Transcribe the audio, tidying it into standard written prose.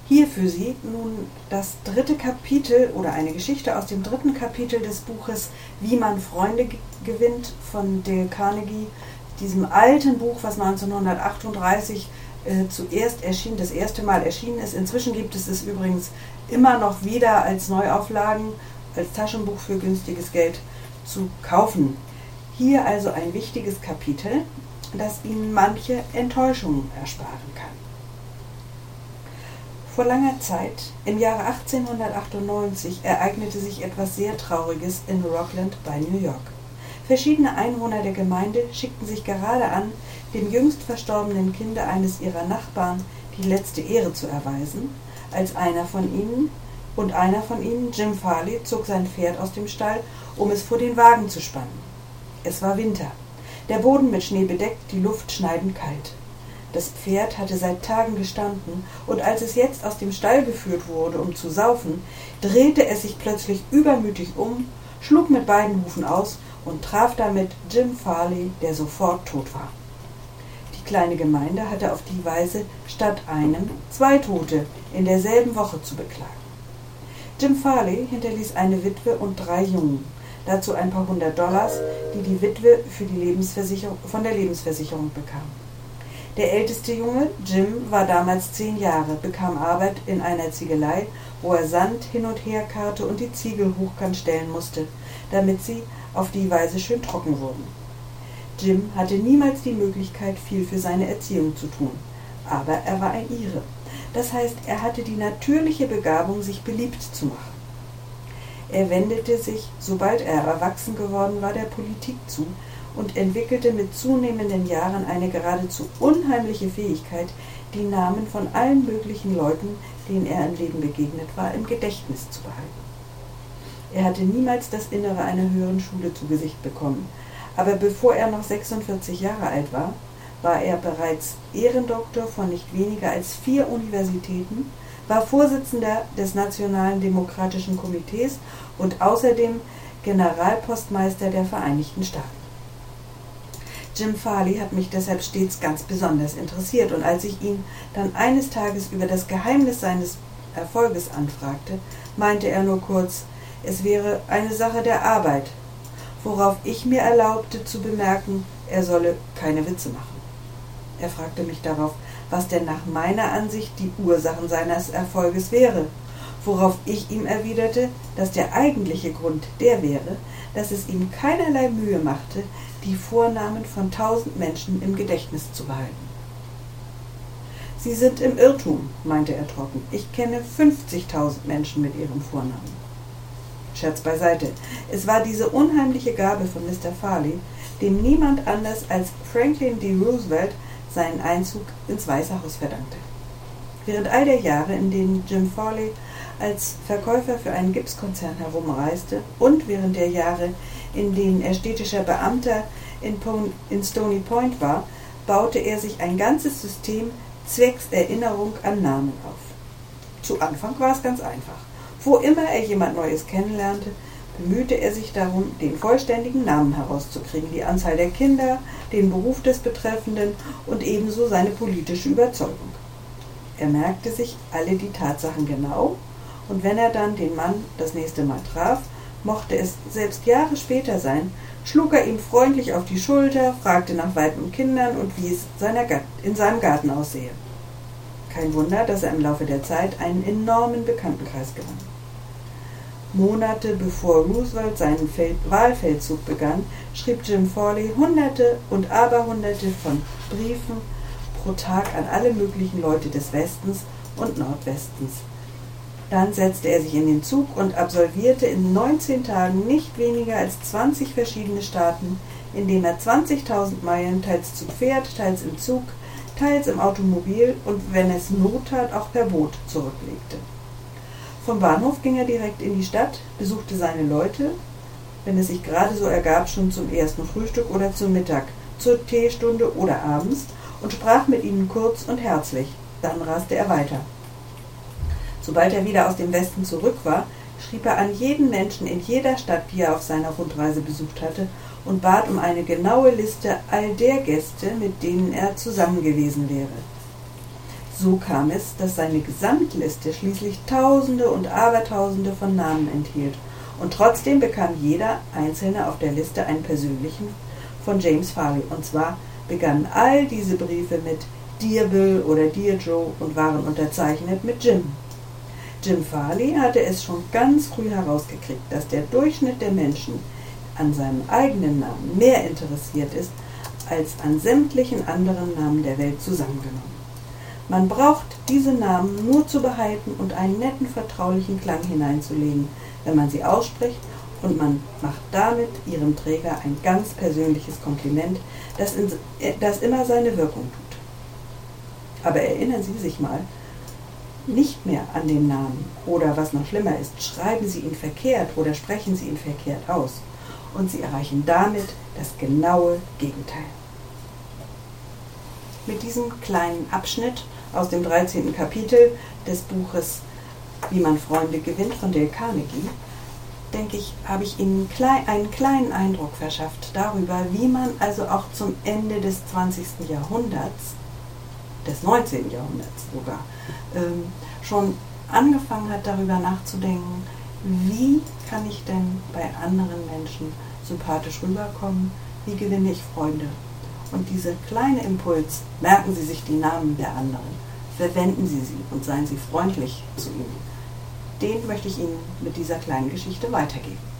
Hier für Sie nun das 3. Kapitel oder eine Geschichte aus dem 3. Kapitel des Buches Wie man Freunde gewinnt von Dale Carnegie, diesem alten Buch, was 1938 das erste Mal erschienen ist. Inzwischen gibt es übrigens immer noch wieder als Neuauflagen, als Taschenbuch für günstiges Geld zu kaufen. Hier also ein wichtiges Kapitel, das Ihnen manche Enttäuschungen ersparen kann. Vor langer Zeit, im Jahre 1898, ereignete sich etwas sehr Trauriges in Rockland bei New York. Verschiedene Einwohner der Gemeinde schickten sich gerade an, dem jüngst verstorbenen Kinde eines ihrer Nachbarn die letzte Ehre zu erweisen, als einer von ihnen, Jim Farley, zog sein Pferd aus dem Stall, um es vor den Wagen zu spannen. Es war Winter, der Boden mit Schnee bedeckt, die Luft schneidend kalt. Das Pferd hatte seit Tagen gestanden, und als es jetzt aus dem Stall geführt wurde, um zu saufen, drehte es sich plötzlich übermütig um, schlug mit beiden Hufen aus und traf damit Jim Farley, der sofort tot war. Die kleine Gemeinde hatte auf die Weise statt einem 2 Tote in derselben Woche zu beklagen. Jim Farley hinterließ eine Witwe und 3 Jungen, dazu ein paar $100, die die Witwe von der Lebensversicherung bekam. Der älteste Junge, Jim, war damals 10 Jahre, bekam Arbeit in einer Ziegelei, wo er Sand hin und her karrte und die Ziegel hochkant stellen musste, damit sie auf die Weise schön trocken wurden. Jim hatte niemals die Möglichkeit, viel für seine Erziehung zu tun, aber er war ein Ire. Das heißt, er hatte die natürliche Begabung, sich beliebt zu machen. Er wendete sich, sobald er erwachsen geworden war, der Politik zu und entwickelte mit zunehmenden Jahren eine geradezu unheimliche Fähigkeit, die Namen von allen möglichen Leuten, denen er im Leben begegnet war, im Gedächtnis zu behalten. Er hatte niemals das Innere einer höheren Schule zu Gesicht bekommen, aber bevor er noch 46 Jahre alt war, war er bereits Ehrendoktor von nicht weniger als 4 Universitäten, war Vorsitzender des Nationalen Demokratischen Komitees und außerdem Generalpostmeister der Vereinigten Staaten. Jim Farley hat mich deshalb stets ganz besonders interessiert, und als ich ihn dann eines Tages über das Geheimnis seines Erfolges anfragte, meinte er nur kurz, es wäre eine Sache der Arbeit, worauf ich mir erlaubte zu bemerken, er solle keine Witze machen. Er fragte mich darauf, was denn nach meiner Ansicht die Ursachen seines Erfolges wäre, worauf ich ihm erwiderte, dass der eigentliche Grund der wäre, dass es ihm keinerlei Mühe machte, die Vornamen von 1000 Menschen im Gedächtnis zu behalten. Sie sind im Irrtum, meinte er trocken. Ich kenne 50.000 Menschen mit ihrem Vornamen. Scherz beiseite. Es war diese unheimliche Gabe von Mr. Farley, dem niemand anders als Franklin D. Roosevelt seinen Einzug ins Weiße Haus verdankte. Während all der Jahre, in denen Jim Farley als Verkäufer für einen Gipskonzern herumreiste, und während der Jahre, in denen er städtischer Beamter in Stony Point war, baute er sich ein ganzes System zwecks Erinnerung an Namen auf. Zu Anfang war es ganz einfach. Wo immer er jemand Neues kennenlernte, bemühte er sich darum, den vollständigen Namen herauszukriegen, die Anzahl der Kinder, den Beruf des Betreffenden und ebenso seine politische Überzeugung. Er merkte sich alle die Tatsachen genau, und wenn er dann den Mann das nächste Mal traf, mochte es selbst Jahre später sein, schlug er ihm freundlich auf die Schulter, fragte nach Weib und Kindern und wie es in seinem Garten aussehe. Kein Wunder, dass er im Laufe der Zeit einen enormen Bekanntenkreis gewann. Monate bevor Roosevelt seinen Wahlfeldzug begann, schrieb Jim Farley Hunderte und Aberhunderte von Briefen pro Tag an alle möglichen Leute des Westens und Nordwestens. Dann setzte er sich in den Zug und absolvierte in 19 Tagen nicht weniger als 20 verschiedene Staaten, indem er 20.000 Meilen teils zu Pferd, teils im Zug, teils im Automobil und, wenn es Not tat, auch per Boot zurücklegte. Vom Bahnhof ging er direkt in die Stadt, besuchte seine Leute, wenn es sich gerade so ergab, schon zum ersten Frühstück oder zum Mittag, zur Teestunde oder abends, und sprach mit ihnen kurz und herzlich. Dann raste er weiter. Sobald er wieder aus dem Westen zurück war, schrieb er an jeden Menschen in jeder Stadt, die er auf seiner Rundreise besucht hatte, und bat um eine genaue Liste all der Gäste, mit denen er zusammen gewesen wäre. So kam es, dass seine Gesamtliste schließlich Tausende und Abertausende von Namen enthielt. Und trotzdem bekam jeder Einzelne auf der Liste einen persönlichen von James Farley. Und zwar begannen all diese Briefe mit Dear Bill oder Dear Joe und waren unterzeichnet mit Jim. Jim Farley hatte es schon ganz früh herausgekriegt, dass der Durchschnitt der Menschen an seinem eigenen Namen mehr interessiert ist als an sämtlichen anderen Namen der Welt zusammengenommen. Man braucht diese Namen nur zu behalten und einen netten, vertraulichen Klang hineinzulegen, wenn man sie ausspricht, und man macht damit ihrem Träger ein ganz persönliches Kompliment, das immer seine Wirkung tut. Aber erinnern Sie sich mal nicht mehr an den Namen, oder was noch schlimmer ist, schreiben Sie ihn verkehrt oder sprechen Sie ihn verkehrt aus, und Sie erreichen damit das genaue Gegenteil. Mit diesem kleinen Abschnitt aus dem 13. Kapitel des Buches Wie man Freunde gewinnt von Dale Carnegie, denke ich, habe ich Ihnen einen kleinen Eindruck verschafft darüber, wie man also auch zum Ende des 20. Jahrhunderts, des 19. Jahrhunderts sogar, schon angefangen hat, darüber nachzudenken, wie kann ich denn bei anderen Menschen sympathisch rüberkommen, wie gewinne ich Freunde. Und dieser kleine Impuls, merken Sie sich die Namen der anderen, verwenden Sie sie und seien Sie freundlich zu ihnen. Den möchte ich Ihnen mit dieser kleinen Geschichte weitergeben.